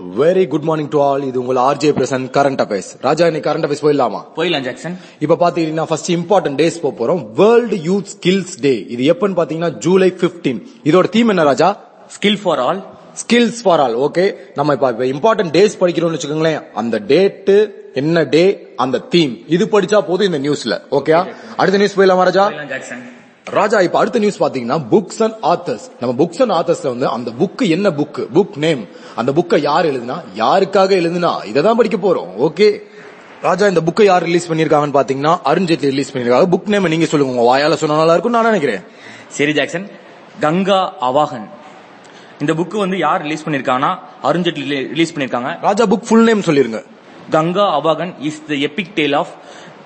Very good morning to all. இது உங்கள் RJ Prasanth current affairs. Raja, இன்னைக்கு கரண்ட் அஃபேர்ஸ் போயிடலாமா? போயிடலாம் ஜாக்சன். இப்ப பாத்தீங்கன்னா ஃபர்ஸ்ட் இம்பார்ட்டன்ட் டேஸ் போறோம். World youth skills day. இது எப்பன்னு பாத்தீங்கன்னா ஜூலை 15. இதோட தீம் என்ன Raja? Skill for all. Skills for all. Okay, நம்ம இப்ப இம்பார்ட்டன்ட் டேஸ் படிக்கிறோம்னு வச்சுக்கோங்களேன். அந்த டேட் என்ன டே, அந்த தீம் இது படிச்சா போதும் இந்த நியூஸ்ல. ஓகே, அடுத்த நியூஸ் போயிடலாமா ராஜா? ராஜா, இப்ப அடுத்த நியூஸ் பாத்தீங்கன்னா புக்ஸ் அண்ட் ஆத்தர்ஸ். நம்ம புக்ஸ் அண்ட் ஆத்தர்ஸ்ல வந்து அந்த புக் என்ன புக் நேம், அந்த புக்கை யார் எழுதுனா, யாருக்காக எழுதுனா, இததான் படிக்க போறோம். ஓகே ராஜா, இந்த புக்கை யார் ரிலீஸ் பண்ணிருக்காங்கன்னு பாத்தீங்கன்னா அருண் ஜேட்லி ரிலீஸ் பண்ணிருக்காங்க. புக் நேம் நீங்க சொல்லுங்க, உங்க வாயால சொன்னா நல்லா இருக்கும் நான் நினைக்கிறேன். சரி ஜாக்சன், கங்கா அவாகன். இந்த புக் வந்து யார் ரிலீஸ் பண்ணிருக்காங்கன்னா அருண் ஜேட்லி ரிலீஸ் பண்ணிருக்காங்க. ராஜா, புக் ஃபுல் நேம் சொல்லிருங்க. Ganga Avahan is the epic tale of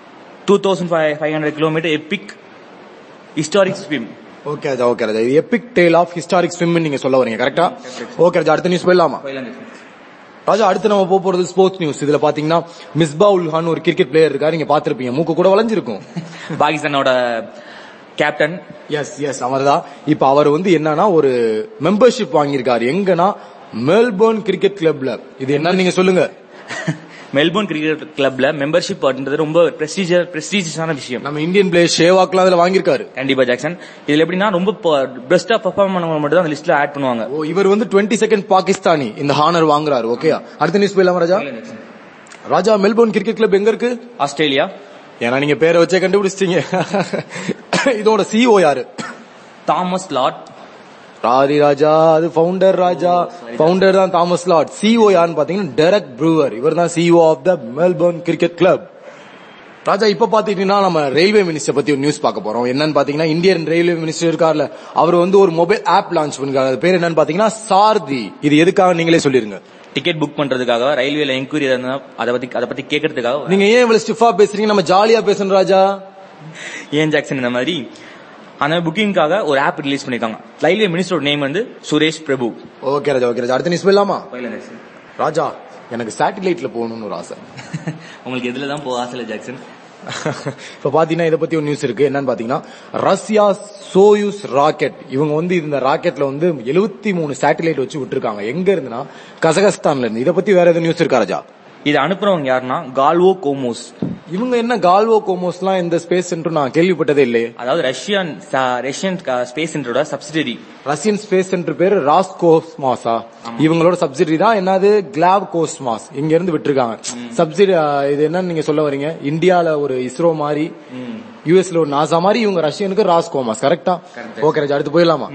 2500 kilometre epic historic swim. Okay Raja, okay Raja, இது epic tale of historic swim நீங்க சொல்ல வரீங்க, கரெக்டா? ஓகே ராஜா, அடுத்த நியூஸ் போயிடலாமா? ராஜா, அடுத்து நம்ம போறது ஸ்போர்ட்ஸ் நியூஸ். இதுல பாத்தீங்கன்னா மிஸ்பா உல் கான் ஒரு கிரிக்கெட் பிளேயர் இருக்காரு. நீங்க பாத்திருப்பீங்க, மூக்கு கூட வளைஞ்சிருக்கும். பாகிஸ்தானோட கேப்டன். எஸ் அவர்தான். இப்ப அவர் வந்து என்னன்னா ஒரு மெம்பர்ஷிப் வாங்கியிருக்காரு. எங்கன்னா மெல்போர்ன் கிரிக்கெட் கிளப்ல. இது என்னன்னு நீங்க சொல்லுங்க. மெல்போர்ன் கிரிக்கெட் கிளப்ல மெம்பர்ஷிப் அப்படின்றது ரொம்ப பிரஸ்டீஜியஸான விஷயம். நம்ம இந்தியன் பிளேயர் ஷேவாக்லாம் அதுல வாங்கியிருக்காரு. கண்டிப்பா ஜாக்சன். இதுல எப்படின்னா ரொம்ப பெஸ்டா பெர்ஃபார்ம் பண்ணவங்க மட்டும் தான் அந்த லிஸ்ட்ல ஆட் பண்ணுவாங்க. இவர் வந்து 22nd பாகிஸ்தானி இந்த ஹானர் வாங்குறாரு. ஓகே, அடுத்த நியூஸ் போயிடலாம் Raja? Raja, Melbourne Cricket Club எங்க இருக்கு? ஆஸ்திரேலியா. ஏன்னா நீங்க பேரை வச்சே கண்டுபிடிச்சிட்டீங்க. இதோட சிஓ யாரு? Thomas lot. ராதி ராஜா, அது ஃபவுண்டர் ராஜா. ஃபவுண்டர் தான் தாமஸ் லாட். சிஓ யாருன்னு பாத்தீங்கன்னா டெரக் ப்ரூவர். இவர் தான் CEO of the Melbourne Cricket Club. Raja, இப்ப பாத்தீங்கன்னா நம்ம ரயில்வே மினிஸ்டர் பத்தி ஒரு நியூஸ் பார்க்க போறோம். என்னன்னு பாத்தீங்கன்னா இந்தியன் ரயில்வே மினிஸ்டர் இருக்கார்ல, அவர் வந்து ஒரு மொபைல் ஆப் லான்ச் பண்ணிருக்காரு. அது பேர் என்னன்னு பாத்தீங்கன்னா சாரதி. இது எதுக்காக நீங்களே சொல்லிருங்க. டிக்கெட் புக் பண்றதுக்காக, ரயில்வேல என்கொயரி அதை பத்தி கேட்கறதுக்காக. நீங்க ஏன் இவ்வளவு ஸ்டிஃபா பேசுறீங்க? நம்ம ஜாலியா பேசணும் ராஜா. ஏன் ஜாக்சன், இந்த மாதிரி அந்த புக்கிங்காக ஒரு ஆப் ரிலீஸ் பண்ணிருக்காங்க. ரயில்வே மினிஸ்டரோட நேம் வந்து சுரேஷ் பிரபு. ஓகே ராஜா, ஓகே ராஜா, அடுத்த நியூஸ் போயிடலாமா? ராஜா, எனக்கு சேட்டலைட்ல போகணும்னு ஒரு ஆசை. உங்களுக்கு எதுல தான் போக ஆசை ஜாக்சன்? இப்ப பாத்தீங்கன்னா இதை பத்தி ஒரு நியூஸ் இருக்கு. என்னன்னு பாத்தீங்கன்னா ரஷ்யா சோயூஸ் ராக்கெட். இவங்க வந்து இந்த ராக்கெட்ல வந்து 73 சேட்டலைட் வச்சு விட்டுருக்காங்க. எங்க இருந்துன்னா கசகஸ்தான்ல இருந்து. இதை பத்தி வேற எதுவும் நியூஸ் இருக்கா ராஜா? இது அனுப்புறவங்க யாருன்னா கால்வோ கோமோஸ். இவங்க என்ன கால்வோ கோமோஸ்லாம் இந்த ஸ்பேஸ் சென்டர் நான் கேள்விப்பட்டதே இல்லையே. அதாவது ரஷ்யன் ஸ்பேஸ் சென்டரோட சப்சிடரி. ரஷ்யன் ஸ்பேஸ் சென்டர் பேரு ராஸ்கோஸ்மாஸா? இவங்களோட சப்சிடரி தான் என்னது கிளாவ் கோஸ்மாஸ். இங்க இருந்து விட்டுருக்காங்க சப்சிடி. இது என்னன்னு நீங்க சொல்ல வரீங்க? இந்தியால ஒரு இஸ்ரோ மாதிரி, யுஎஸ்ல ஒரு நாசா மாதிரி, இவங்க ரஷ்யனுக்கு ராஸ்கோமாஸ். கரெக்டா? ஓகே ராஜா, அடுத்து போயிடலாமா?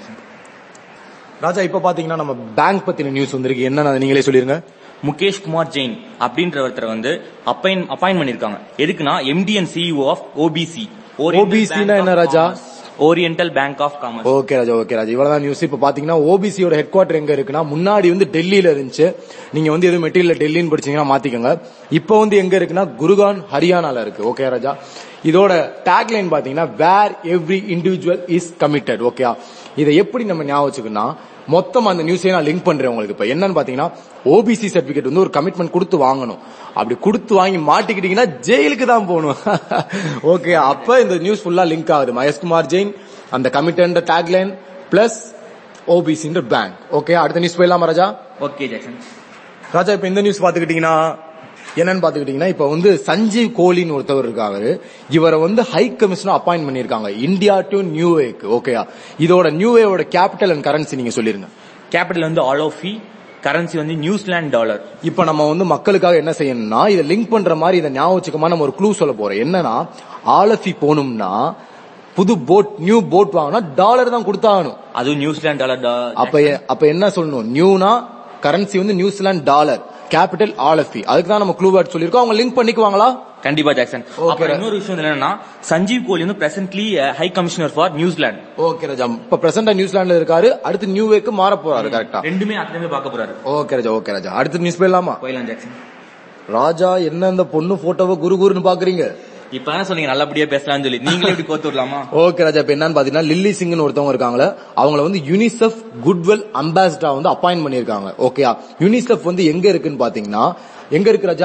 ராஜா, இப்ப பாத்தீங்கன்னா நம்ம பேங்க் பத்தின நியூஸ் வந்திருக்கு. என்னன்னு நீங்களே சொல்லிருங்க. முகேஷ் குமார் ஜெயின் அப்படின்ற ஒருத்தர் வந்து அப்பாயின்ட் பண்ணிருக்காங்க. எதுக்குன்னா MD and CEO of OBC. ஓபிசினா என்ன Raja? Oriental Bank of Commerce. Okay Raja, okay Raja, இவ்வளவுதான் நியூஸ். இப்ப பாத்தீங்கன்னா ஓபிசியோட ஹெட் குவார்டர் எங்க இருக்குன்னா, முன்னாடி வந்து டெல்லியில இருந்துச்சு. நீங்க வந்து எதுவும் மெட்டீரியல் டெல்லின்னு படிச்சீங்கன்னா மாத்திக்கோங்க. இப்ப வந்து எங்க இருக்குன்னா குருகான் ஹரியானால இருக்கு. ஓகே ராஜா, இதோட டேக்லைன் பாத்தீங்கன்னா where every individual is committed. Okay, இதை எப்படி நம்ம ஞாபகம் வச்சுக்கணும்னா, மொத்தம் அந்த நியூஸை நான் லிங்க் பண்றேன் உங்களுக்கு. இப்ப என்னன்னு பாத்தீங்கன்னா ஓபிசி சர்டிபிகேட் வந்து ஒரு கமிட்மெண்ட் கொடுத்து வாங்கணும். அப்படி கொடுத்து வாங்கி மாட்டிக்கிட்டீங்கன்னா ஜெயிலுக்கு தான் போகணும். ஓகே, அப்ப இந்த நியூஸ் ஃபுல்லா லிங்க் ஆகுது. மகேஷ்குமார் ஜெயின் அந்த committed tagline plus OBC bank. Okay, அடுத்த நியூஸ் போயிடலாமா ராஜா? Okay Jackson. ராஜா, இப்ப இந்த நியூஸ் பாத்துக்கிட்டீங்கன்னா என்னன்னு பாத்துக்கிட்டீங்கன்னா, இப்ப வந்து சஞ்சீவ் கோலின்னு ஒருத்தவர் இருக்காரு. இவரை வந்து ஹை கமிஷனர் அப்பாயிண்ட் பண்ணிருக்காங்க இந்தியா டு நியூவேக்கு. ஓகேயா, இதோட நியூவேவோட கேபிட்டல் அண்ட் கரன்சி நீங்க சொல்லிருங்க. கேபிட்டல் வந்து ஆலோஃபி, கரன்சி வந்து நியூசிலாந்து டாலர். இப்ப நம்ம வந்து மக்களுக்காக என்ன செய்யணும்னா, இதை லிங்க் பண்ற மாதிரி இதை ஞாபகம் வச்சுக்கமா நம்ம ஒரு க்ளூ சொல்ல போறோம். என்னன்னா ஆலோஃபி போகணும்னா புது போட், நியூ போட் வாங்கினா டாலர் தான் கொடுத்தாகணும். அதுவும் நியூசிலாந்து டாலர். அப்ப என்ன சொல்லணும்? நியூனா கரன்சி வந்து நியூசிலாந்து டாலர், கேபிட்டல் ஆலோஃபி. அதுக்கு தான் நம்ம க்ளூ வேர்ட் சொல்லிருக்கோம். அவங்க லிங்க் பண்ணிக்குவாங்களா? கண்டிப்பா ஜாக்சன். அப்புறம் இன்னொரு விஷயம் என்னன்னா, சஞ்சீவ் கோலி வந்து presently high commissioner for New Zealand. Okay Raja, இப்ப பிரசன்டா நியூசிலாந்துல இருக்காரு. அடுத்து நியூவேக்கு மாற போறாரு. கரெக்டா? ரெண்டுமே அத்தனை பார்க்க போறாரு. ஓகே ராஜா, ஓகே ராஜா, அடுத்த நியூஸ் போயிடலாமா? போயிடலாம் ஜாக்சன். ராஜா, என்ன இந்த பொண்ணு போட்டோவை குருன்னு பாக்குறீங்க? இப்ப சொன்னீங்க நல்லபடியா பேசலாம்னு சொல்லி, நீங்களே இப்படி கோத்து விடலாமா? ஓகே ராஜா, இப்ப என்னன்னு பாத்தீங்கன்னா லில்லி சிங்னு ஒருத்தவங்க இருக்காங்களே, அவங்கள வந்து யூனிசெஃப் குட்வெல் அம்பாசிடரா வந்து அப்பாயிண்ட் பண்ணிருக்காங்க. ஓகே, யூனிசெஃப் வந்து எங்க இருக்குன்னு பாத்தீங்கன்னா, எங்க இருக்கு ராஜா?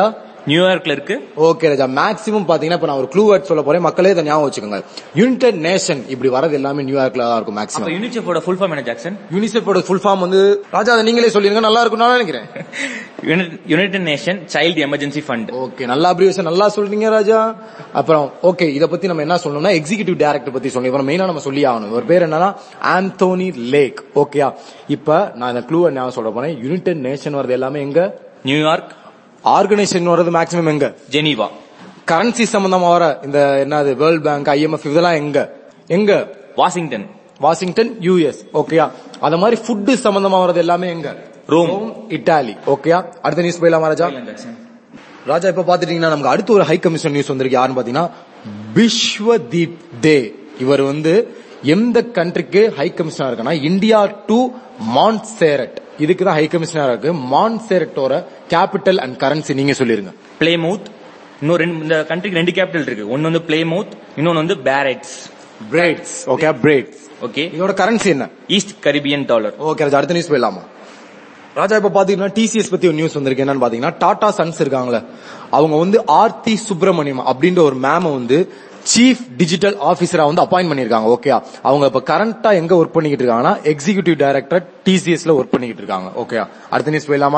நியூயார்க்ல இருக்கு. ஓகே ராஜா, மேக்ஸிமம் பாத்தீங்கன்னா இப்ப நான் ஒரு க்ளூ வேர்ட் சொல்ல போறேன், மக்களே இதை ஞாபகம் வச்சுக்கோங்க. யுனைடெட் நேஷன் இப்படி வரது எல்லாமே நியூயார்க்ல தான் இருக்கும் மேக்ஸிமம். யூனிசெஃபோட ஃபுல் ஃபார்ம் என்ன ஜாக்சன்? யூனிசெஃபோட ஃபுல் ஃபார்ம் வந்து ராஜா அதை நீங்களே சொல்லிருங்க, நல்லா இருக்கும் நான் நினைக்கிறேன். United Nation Child Emergency Fund. Okay, நல்லா அப்ரிவேஷன் நல்லா சொல்றீங்க ராஜா. அப்புறம் ஓகே, இத பத்தி நம்ம என்ன சொல்லணும்னா எக்ஸிகியூட்டிவ் டைரக்டர் பத்தி சொல்லணும். இவரை மெயினா நம்ம சொல்லி ஆகணும். ஒரு பேர் என்னன்னா ஆந்தோனி லேக். ஓகேயா, இப்ப நான் இந்த க்ளூ ஞாபகம் சொல்ல போறேன். யுனைடெட் நேஷன் வரது எல்லாமே எங்க? நியூயார்க். ஆர்கனைசேஷன் வரது மேக்ஸிமம் எங்க? ஜெனீவா. கரன்சி சம்பந்தமா வர இந்த என்னது வேர்ல்ட் பேங்க், IMF இதெல்லாம் எங்க? வாஷிங்டன். Washington US. ஓகேயா, அத மாதிரி ஃபுட் சம்பந்தமா வரது எல்லாமே எங்க? Rome, Italy. ஓகேயா, அடுத்த நியூஸ் போயிடலாமா ராஜா? ராஜா இப்ப பாத்துட்டீங்கன்னா நமக்கு அடுத்து ஒரு ஹை கமிஷன் நியூஸ் வந்திருக்கு. யாருன்னு பாத்தீங்கன்னா பிஸ்வதீப் தே. இவர் வந்து எந்த கண்ட்ரிக்கு ஹை கமிஷனர் இருக்குன்னா இந்தியா டு மான்சேரட். இதுக்குதான் ஹை கமிஷனர் இருக்கு. மான்சேரட்டோட கேபிட்டல் அண்ட் கரன்சி நீங்க சொல்லிருங்க. பிளேமவுத். இன்னும் இந்த கண்ட்ரிக்கு 2 கேபிட்டல் இருக்கு. ஒன்னு வந்து பிளேமவுத், இன்னொன்னு வந்து Brades. Brades. Okay, Brades. Okay, இதோட கரன்சி என்ன? East Caribbean dollar. Okay Raja, அடுத்த நியூஸ் போயிடலாமா? ராஜா இப்ப பாத்தீங்கன்னா TCS பத்தி ஒரு நியூஸ் வந்திருக்கு. என்னன்னு பாத்தீங்கன்னா டாடா சன்ஸ் இருக்காங்களே, அவங்க வந்து ஆர்த்தி சுப்பிரமணியம் அப்படின்ற ஒரு மேம வந்து சீஃப் டிஜிட்டல் ஆபீசரா வந்து அப்பாயிண்ட் பண்ணிருக்காங்க. ஓகே, அவங்க இப்ப கரண்டா எங்க ஒர்க் பண்ணிக்கிட்டு இருக்காங்கன்னா எக்ஸிகியூட்டிவ் டைரக்டர் TCSல ஒர்க் பண்ணிக்கிட்டு இருக்காங்க. ஓகே, அடுத்த நியூஸ் போயிடலாமா?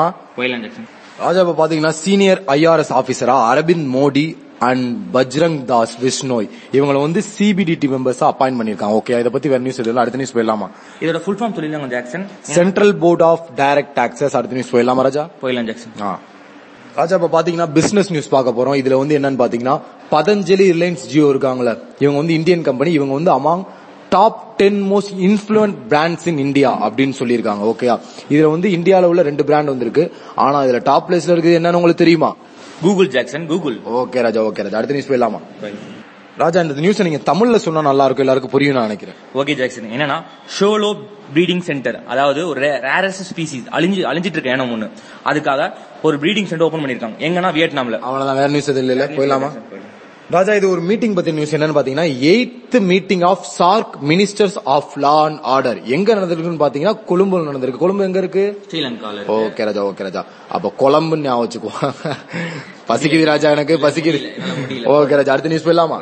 ராஜா இப்ப பாத்தீங்கன்னா சீனியர் IRS ஆபீசரா அரவிந்த் மோடி அண்ட் பஜ்ரங் தாஸ் விஷ்ணோய் இவங்களை வந்து CBDT மெம்பர்ஸா அப்பாயிண்ட் பண்ணிருக்காங்க. ஓகே, இத பத்தி வேற நியூஸ் இல்ல. அடுத்த நியூஸ் போயிடலாமா? இதோட ஃபுல் ஃபார்ம் சொல்லிருங்க Jackson. Central Board of Direct Taxes. அடுத்த நியூஸ் போயிடலாமா ராஜா? போயிடலாம் ஜாக்சன். ராஜா இப்ப பாத்தீங்கன்னா பிசினஸ் நியூஸ் பார்க்க போறோம். இதுல வந்து என்னன்னு பாத்தீங்கன்னா பதஞ்சலி ரிலையன்ஸ் ஜியோ இருக்காங்களே, இவங்க வந்து இந்தியன் கம்பெனி. இவங்க வந்து among top 10 most influential brands in India அப்படின்னு சொல்லியிருக்காங்க. ஓகே, இதுல வந்து இந்தியால உள்ள 2 பிராண்ட் வந்திருக்கு. ஆனா இதுல டாப் பிளேஸ்ல இருக்குது என்னன்னு உங்களுக்கு தெரியுமா? Google Jackson, Google. Okay Raja, okay Raja, அடுத்த நியூஸ் போயிடலாமா? ராஜா இந்த நியூஸ் நீங்க தமிழ்ல சொன்னா நல்லா இருக்கும், எல்லாருக்கும் புரியும் நான் நினைக்கிறேன். ஓகே ஜாக்சன், என்னன்னா ஷோலோ பிரீடிங் சென்டர், அதாவது ஒரு ரேரஸ்ட் ஸ்பீசிஸ் அழிஞ்சிட்டு இருக்க இனம் ஒண்ணு, அதுக்காக ஒரு பிரீடிங் சென்டர் ஓபன் பண்ணிருக்காங்க. எங்கன்னா வியட்நாம்ல. அவ்வளவுதான், வேற நியூஸ் எதுவும் இல்ல. போயிடலாமா ராஜா? இது ஒரு மீட்டிங் பத்தி நியூஸ். என்னன்னு பாத்தீங்கன்னா 8th meeting of SAARC ministers of law and order எங்க நடந்திருக்குன்னு பாத்தீங்கன்னா கொழும்புல நடந்திருக்கு. கொழும்பு எங்க இருக்கு? ஸ்ரீலங்கால. Okay Raja, okay Raja. அப்ப கொழம்பு ஞாபகம் வச்சுக்குவோம். பசிக்குது ராஜா, எனக்கு பசிக்குது. ஓகே ராஜா, அடுத்த நியூஸ் போயிடலாமா?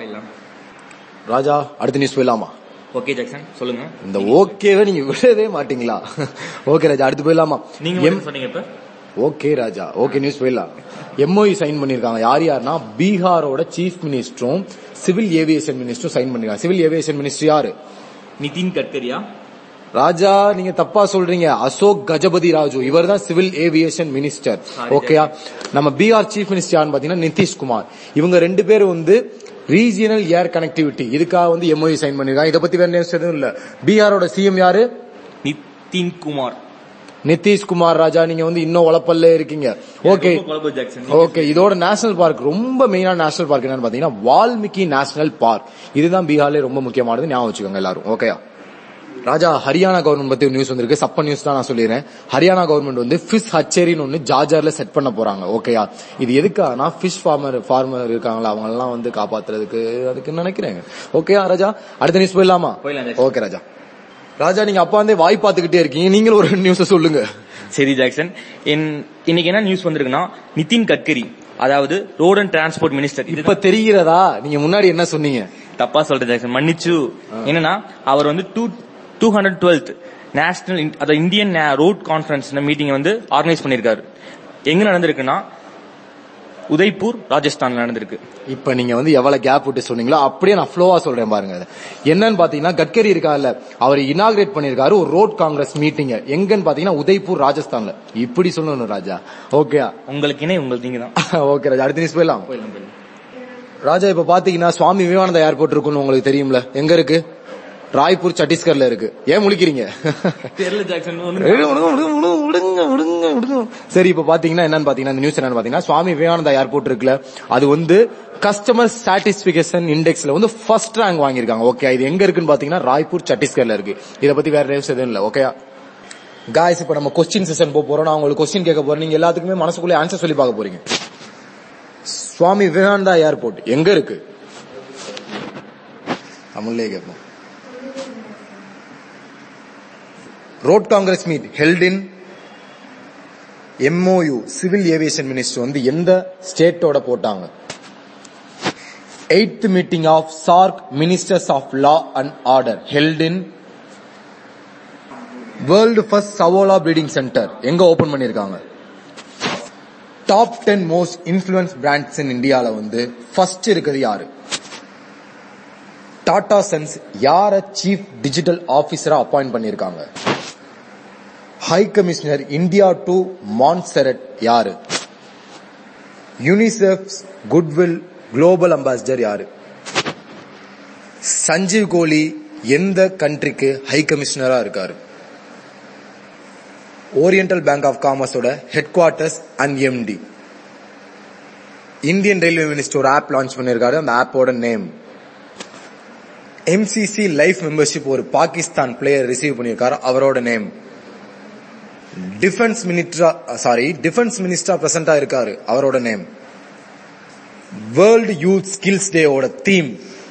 ராஜா அடுத்த நியூஸ் போயிடலாமா? ஓகே ஜாக்சன், சொல்லுங்க. இந்த ஓகேவே நீங்க விடவே மாட்டீங்களா? ஓகே ராஜா, அடுத்து போயிடலாமா? நீங்க சொன்னீங்க இப்ப. ஓகே ராஜா, ஓகே நியூஸ் போயிடலாம். MOU சைன் பண்ணிருக்காங்க. யாருன்னா பீகாரோட சீஃப் மினிஸ்டரும் சிவில் ஏவியேஷன் மினிஸ்டரும் சைன் பண்ணிருக்காங்க. சிவில் ஏவியேஷன் மினிஸ்டர் யாரு? நிதின் கட்கரியா? ராஜா நீங்க தப்பா சொல்றீங்க. அசோக் கஜபதி ராஜு, இவர் தான் சிவில் ஏவியேஷன் மினிஸ்டர். ஓகேயா, நம்ம பீகார் சீஃப் மினிஸ்டர் யாருன்னு பாத்தீங்கன்னா நிதிஷ்குமார். இவங்க 2 பேரும் வந்து ரீஜியனல் ஏர் கனெக்டிவிட்டி இதுக்காக வந்து MOU சைன் பண்ணிருக்காங்க. இதை பத்தி வேற நியூஸ் எதுவும் இல்ல. பீகாரோட CM யாரு? நிதிஷ்குமார். ராஜா நீங்க வந்து இன்னும் உழப்பல்ல இருக்கீங்க. ஓகே ஓகே, இதோட நேஷனல் பார்க், ரொம்ப மெயினான நேஷனல் பார்க் என்னன்னு பாத்தீங்கன்னா வால்மீகி நேஷனல் பார்க். இதுதான் பீகார்ல ரொம்ப முக்கியமானது, ஞாபகம் வச்சுக்கோங்க எல்லாரும். ஓகேயா ராஜா, ஹரியானா கவர்மெண்ட் பத்தி ஒரு நியூஸ் வந்திருக்கு. சப்ப நியூஸ் தான் நான் சொல்லிடுறேன். ஹரியானா கவர்மெண்ட் வந்து ஃபிஷ் ஹச்சேரின்னு ஒன்னு ஜார்ஜர்ல செட் பண்ண போறாங்க. ஓகேயா, இது எதுக்காகனா ஃபிஷ் ஃபார்மர் இருக்காங்களா அவங்க எல்லாம் வந்து காப்பாத்துறதுக்கு அதுக்கு நினைக்கிறேன். ஓகேயா ராஜா, அடுத்த நியூஸ் போயிடலாமா? ஓகே ராஜா. ராஜா நீங்க அப்பா வந்து வாய் பாத்துக்கிட்டே இருக்கீங்க, நீங்களும் ஒரு நியூஸ் சொல்லுங்க. சரி ஜாக்சன், இன்னைக்கு என்ன நியூஸ் வந்திருக்குன்னா நிதின் கட்கரி, அதாவது ரோட் அண்ட் டிரான்ஸ்போர்ட் மினிஸ்டர். இப்ப தெரிகிறதா? நீங்க முன்னாடி என்ன சொன்னீங்க? தப்பா சொல்றேன் ஜாக்சன், மன்னிச்சு. என்னன்னா அவர் வந்து 212th National Indian Road Conference meeting வந்து ஆர்கனைஸ் பண்ணிருக்காரு. எங்க நடந்திருக்குன்னா உதய்பூர், ராஜஸ்தான்ல நடந்திருக்கு. இப்ப நீங்க வந்து எவ்வளவு கேப் விட்டு சொன்னீங்களோ அப்படியே நான் ஃப்ளோவா சொல்றேன் பாருங்க. என்னன்னு பாத்தீங்கன்னா கட்கரி இருக்காருல்ல, அவர் இனாகிரேட் பண்ணிருக்காரு ஒரு ரோட் காங்கிரஸ் மீட்டிங். எங்கன்னு பாத்தீங்கன்னா உதய்பூர், ராஜஸ்தான்ல. இப்படி சொல்லணும் ராஜா. ஓகே, உங்களுக்கு நீங்க தான். ஓகே ராஜா, அடுத்த நியூஸ் போயிடலாம். ராஜா இப்ப பாத்தீங்கன்னா சுவாமி விவேகானந்தா ஏர்போர்ட் இருக்குன்னு உங்களுக்கு தெரியும்ல, எங்க இருக்கு? ராய்ப்பூர், சத்தீஸ்கர்ல இருக்கு. ஏன் முழிக்கிறீங்க? சரி, இப்ப பாத்தீங்கன்னா என்னன்னு பாத்தீங்கன்னா இந்த நியூஸ் என்னன்னு பாத்தீங்கன்னா சுவாமி விவேகானந்தா ஏர்போர்ட் இருக்குல்ல, அது வந்து கஸ்டமர் சாட்டிஸ்பிகேஷன் இண்டெக்ஸ்ல வந்து ஃபர்ஸ்ட் ரேங்க் வாங்கியிருக்காங்க. ஓகே, இது எங்க இருக்குன்னு பாத்தீங்கன்னா ராய்ப்பூர், சத்தீஸ்கர்ல இருக்கு. இத பத்தி வேற நியூஸ் எதுவும் இல்ல. ஓகே காய்ஸ், இப்ப நம்ம கொஸ்டின் செஷன் போறோம். நான் உங்களுக்கு கொஸ்டின் கேட்க போறேன், நீங்க எல்லாத்துக்குமே மனசுக்குள்ளே ஆன்சர் சொல்லி பார்க்க போறீங்க. சுவாமி விவேகானந்தா ஏர்போர்ட் எங்க இருக்கு? தமிழ்லயே கேட்போம். Road congress meet held in MOU civil aviation minister வந்து எந்த ஸ்டேட்டோட போட்டாங்க? 8th meeting of SAARC ministers of law and order held in world first சவோலா பிரீடிங் சென்டர் எங்க ஓபன் பண்ணிருக்காங்க? Top 10 most influence brands in இந்தியால வந்து ஃபர்ஸ்ட் இருக்குது யாரு? டாடா சன்ஸ் யார சீஃப் டிஜிட்டல் ஆபீசரா அப்பாயிண்ட் பண்ணிருக்காங்க? High commissioner India to Montserrat யாரு? யூனிசெஃப் குட்வில் குளோபல் அம்பாசிடர் யாரு? சஞ்சீவ் கோலி எந்த கண்ட்ரிக்கு ஹை கமிஷனரா இருக்காரு? ஓரியண்டல் பேங்க் ஆஃப் காமர்ஸோட headquarters and MD. Indian railway minister ஒரு ஆப் லான்ச் பண்ணிருக்காரு. அந்த ஆப்போட நேம் MCC லைஃப் மெம்பர்ஷிப் ஒரு பாகிஸ்தான் பிளேயர் ரிசீவ் பண்ணிருக்காரு. அவரோட நேம் டிஃபென்ஸ் மினிஸ்டரா பிரசன்டா இருக்காரு. அவரோட நேம் வேர்ல்ட் யூத் ஸ்கில்ஸ் டேவோட தீம்.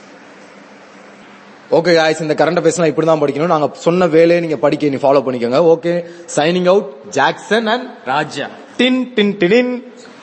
ஓகே गाइस, இந்த கரண்ட் அஃபேர்ஸ்லாம் இப்படி தான் படிக்கணும். நாங்க சொன்ன வேலையை நீங்க படிக்க நீ ஃபாலோ பண்ணிக்கோங்க. Okay, signing out Jackson and Raja. டின் டின் டின்.